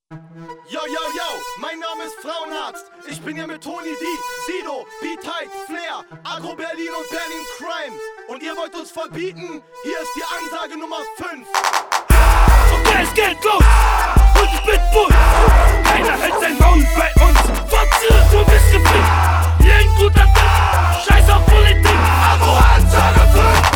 Yo, yo, yo, mein Name ist Frauenarzt. Ich bin hier mit Tony D, Sido, B-Tight, Flair, Agro Berlin und Berlin Crime. Und ihr wollt uns verbieten? Hier ist die Ansage Nummer 5. Okay, es geht los und ich bin bull. Keiner hält sein Maul bei uns. Fotze, du bist gefickt. Hier ein guter Tipp, scheiß auf Politik. Abo Ansage 5.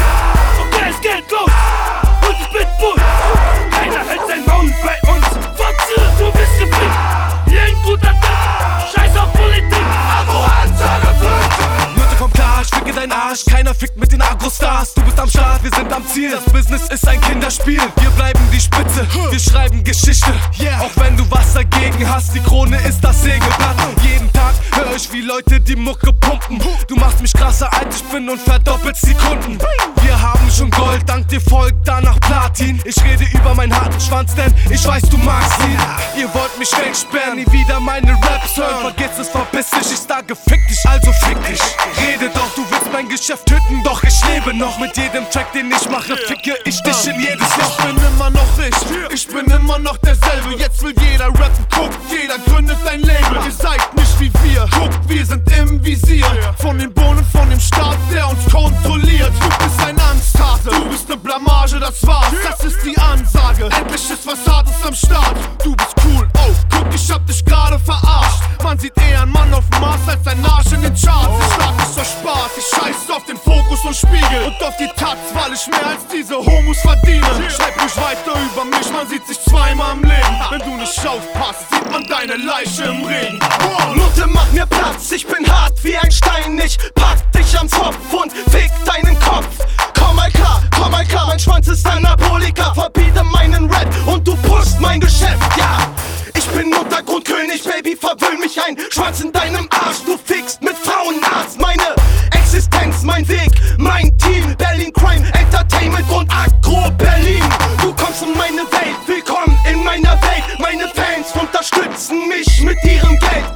Okay, es geht los und ich bin bull. Keiner hält sein Maul bei uns. Fotze, du bist gefickt. Hier ein guter Tipp, scheiß auf Politik. Abo Ansage 5. Leute, komm klar, ich ficke deinen Arsch. Keiner fickt mit den Agro-Stars. Du bist am Start, wir sind am Ziel. Das Business ist ein Kinderspiel. Wir bleiben die Spitze, wir schreiben Geschichte. Auch wenn du was dagegen hast, die Krone ist das Segelblatt. Jeden Tag höre ich, wie Leute die Mucke pumpen. Du machst mich krasser, als ich bin und verdoppelst die Kunden. Wir haben schon Gold, dank dir folgt danach Platin. Ich rede über meinen harten Schwanz, denn ich weiß, du magst ihn. Ihr wollt mich wegsperren, nie wieder meine Raps hören. Vergiss es, verpiss dich, ich sage fick dich, also fick dich. Rede doch, du willst mein Geschäft töten, doch ich lebe noch. Mit jedem Track, den ich mache, ficke ich dich in jedes Loch. Ich bin immer noch ich bin immer noch derselbe. Jetzt will jeder rappen, guckt, jeder gründet ein Label. Ihr seid nicht wie wir, guckt, wir sind im Visier. Von den Bohnen, von dem Staat, der uns kontrolliert. Du bist ein Angsthase, du bist ne Blamage, das war's. Das ist die Ansage, endlich ist was Hartes am Start. Du bist cool, oh, guck, ich hab dich gerade verarscht. Man sieht eher einen Mann auf dem Mars als ein Arsch in den Charts. Ich schlag nicht so Spaß, ich scheiß auf den Fokus und Spiegel und auf die Taz, weil ich mehr als diese Homos verdiene. Schreib ruhig weiter über mich, man sieht sich zweimal im Leben. Wenn du nicht aufpasst, sieht man deine Leiche im Regen. Nutte, mach mir Platz, ich bin hart wie ein Stein. Ich pack dich am Zopf und fick deinen Kopf. Komm mal klar, mein Schwanz ist Anabolika. Verbiete meinen Rap und du pushst mein Geschäft, ja. Ich bin Untergrundkönig, Baby, verwöhn mich ein. Schwanz in deinem Arsch, du fickst mit Frauenarzt. Meine Existenz, mein Weg, mein Team. Berlin Crime, Entertainment und Agro Berlin. Du kommst in meine Welt, willkommen in meiner Welt. Meine Fans unterstützen mich mit ihrem Geld.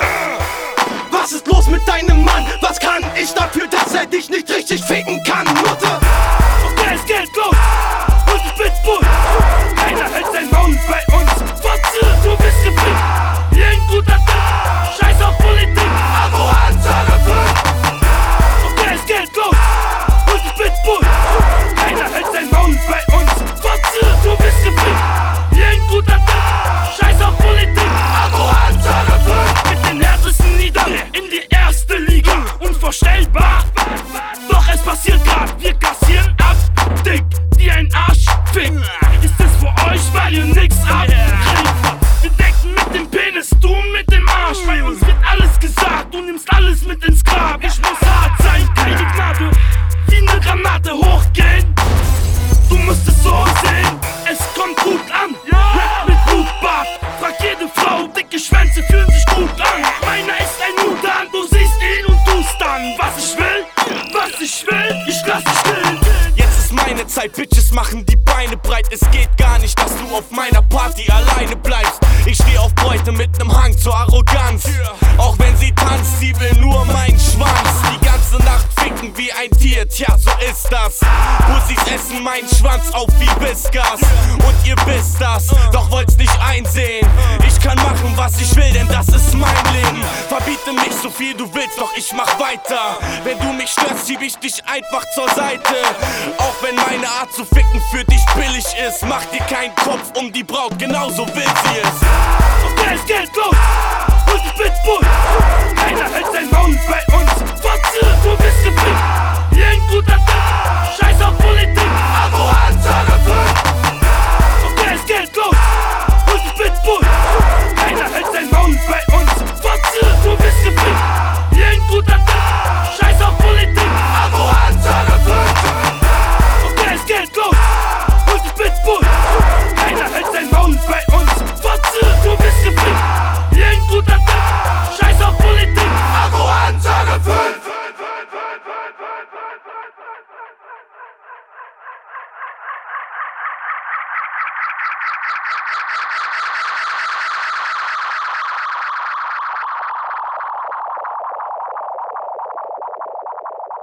Was ist los mit deinem Mann? Was kann ich dafür, dass er dich nicht richtig ficken kann, Mutter? Okay, es geht los und ich bin bull. Keiner hält sein Maul bei uns. Fotze, du bist gefickt. Hier ein guter Tipp, scheiß auf Politik. Abo Ansage 5. Okay, es geht los und ich bin bull. Keiner hält sein Maul bei uns. Fotze, du bist gefickt. Hier ein guter Tipp, scheiß auf Politik. Abo Ansage 5. Mit den härtesten Liedern in die erste Liga. Unvorstellbar, doch es passiert grad. Wir kassieren ab, dick wie ein Arschfick. Ist es für euch, weil ihr nix abkriegt? Wir decken mit dem Penis, du mit dem Arsch. Bei uns wird alles gesagt, du nimmst alles mit ins Grab. Ich muss hart sein, keine Gnade, wie ne Granate hochgehen. Du musst es so sehen, es kommt gut an. Rap mit Blutbad, frag jede Frau, dicke Schwänze fühlen sich gut an. Meiner ist ein Mutan, du siehst ihn und tust dann. Was ich will, ich lass dich still. Jetzt ist meine Zeit, Bitches machen die Beine breit. Es geht gar nicht, dass du auf meiner Party alleine bleibst. Ich steh auf Beute mit nem Hang zur Arroganz. Auch wenn sie tanzt, sie will nur meinen Schwanz. Die ganze Nacht ficken wie ein Tier, tja, so ist das. Pussys essen meinen Schwanz auf wie Whiskas. Und ihr wisst das, doch wollt's nicht einsehen. Ich kann machen, was ich will, denn das ist mein Leben. Verbiete mich so viel du willst, doch ich mach weiter. Wenn du mich störst, schieb ich dich einfach zur Seite. Auch wenn meine Art zu ficken für dich billig ist, mach dir keinen Kopf um die Braut, genauso will sie es. Okay, es geht los und ich bin bull. Keiner hält sein Maul bei uns. Fotze, du bist gefickt. Hier ein guter Tipp, scheiß auf Politik. Abo Ansage 5. Okay, es geht los und ich bin bull. Keiner hält sein Maul bei uns. Fotze, du bist gefickt. Hier ein guter Tipp, scheiß auf Politik. Abo Ansage 5. Okay, es geht los und ich bin bull.